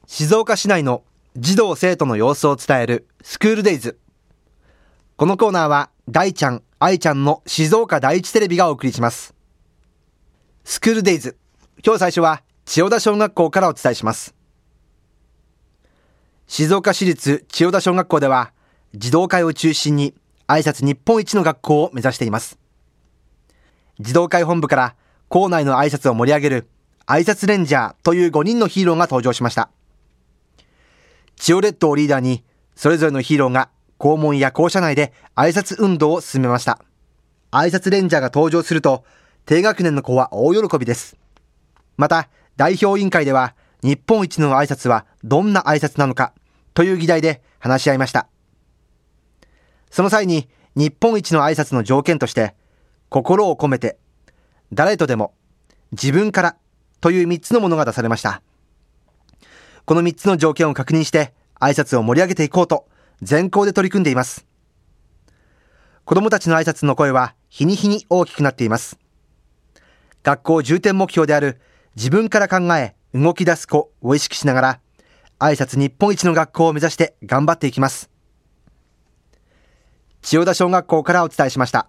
静岡市内の児童生徒の様子を伝えるスクールデイズ。このコーナーは大ちゃん、愛ちゃんの静岡第一テレビがお送りします。スクールデイズ、今日最初は千代田小学校からお伝えします。静岡市立千代田小学校では児童会を中心に挨拶日本一の学校を目指しています。児童会本部から校内の挨拶を盛り上げる挨拶レンジャーという5人のヒーローが登場しました。千代列島をリーダーにそれぞれのヒーローが校門や校舎内で挨拶運動を進めました。挨拶レンジャーが登場すると低学年の子は大喜びです。また代表委員会では日本一の挨拶はどんな挨拶なのかという議題で話し合いました。その際に日本一の挨拶の条件として心を込めて、誰とでも、自分からという3つのものが出されました。この3つの条件を確認して挨拶を盛り上げていこうと全校で取り組んでいます。子どもたちの挨拶の声は日に日に大きくなっています。学校重点目標である自分から考え動き出す子を意識しながら挨拶日本一の学校を目指して頑張っていきます。千代田小学校からお伝えしました。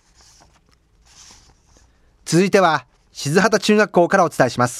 続いては静畑中学校からお伝えします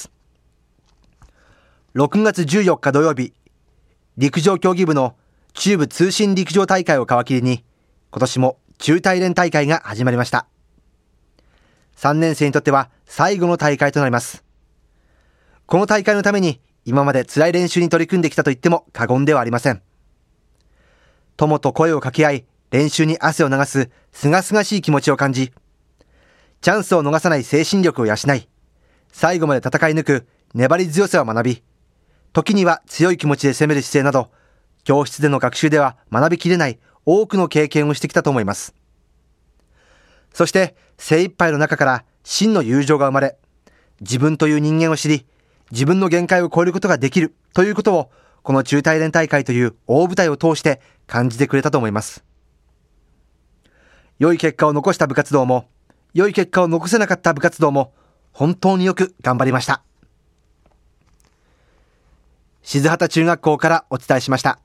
。6月14日土曜日、陸上競技部の中部通信陸上大会を皮切りに、今年も中大連大会が始まりました。3年生にとっては最後の大会となります。この大会のために今まで辛い練習に取り組んできたと言っても過言ではありません。友と声を掛け合い、練習に汗を流す清々しい気持ちを感じ、チャンスを逃さない精神力を養い、最後まで戦い抜く粘り強さを学び、時には強い気持ちで攻める姿勢など、教室での学習では学びきれない多くの経験をしてきたと思います。そして精一杯の中から真の友情が生まれ、自分という人間を知り、自分の限界を超えることができるということを、この中大連大会という大舞台を通して感じてくれたと思います。良い結果を残した部活動も、良い結果を残せなかった部活動も、本当によく頑張りました。静畑中学校からお伝えしました。